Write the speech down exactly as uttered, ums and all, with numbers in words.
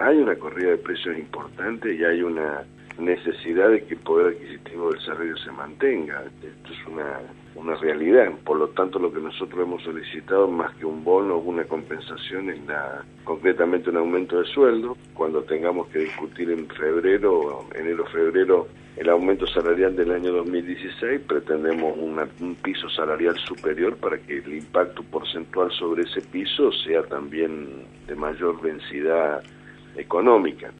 hay una corrida de precios importante y hay una necesidad de que el poder adquisitivo del salario se mantenga. Esto es una, una realidad. Por lo tanto, lo que nosotros hemos solicitado, más que un bono o una compensación, es la, concretamente un aumento de sueldo. Cuando tengamos que discutir en febrero, enero-febrero, el aumento salarial del año dos mil dieciséis, pretendemos una, un piso salarial superior para que el impacto porcentual sobre ese piso sea también de mayor densidad económica.